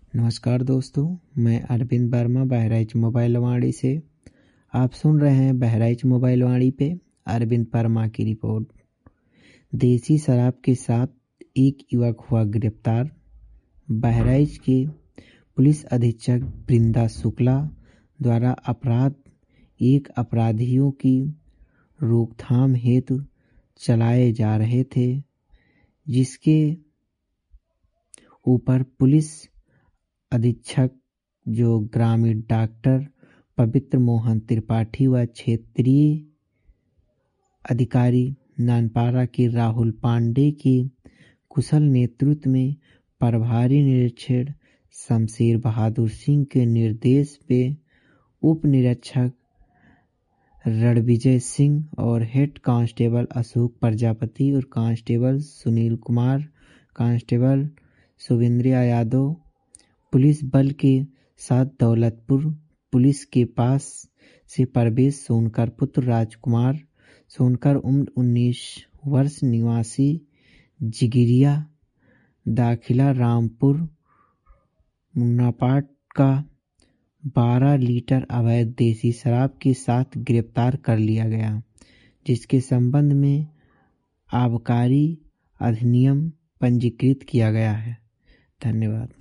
नमस्कार दोस्तों, मैं अरविंद वर्मा बहराइच मोबाइल वाणी से। आप सुन रहे हैं बहराइच मोबाइल वाणी पे अरविंद वर्मा की रिपोर्ट। देसी शराब के साथ एक युवक हुआ गिरफ्तार। बहराइच के पुलिस अधीक्षक वृंदा शुक्ला द्वारा एक अपराधियों की रोकथाम हेतु चलाए जा रहे थे, जिसके ऊपर पुलिस अधीक्षक जो ग्रामीण डॉक्टर पवित्र मोहन त्रिपाठी व क्षेत्रीय अधिकारी नानपारा के राहुल पांडे के कुशल नेतृत्व में प्रभारी निरीक्षक शमशेर बहादुर सिंह के निर्देश पे उप निरीक्षक रणविजय सिंह और हेड कांस्टेबल अशोक प्रजापति और constable Sunil Kumar, constable Shubhendra Yadav police बल के साथ दौलतपुर पुलिस के पास से प्रवेश सोनकर पुत्र राजकुमार सोनकर उम्र 19 वर्ष निवासी जिगिरिया दाखिला रामपुर मुन्नापाट का 12 लीटर अवैध देसी शराब के साथ गिरफ्तार कर लिया गया, जिसके संबंध में आबकारी अधिनियम पंजीकृत किया गया है। धन्यवाद।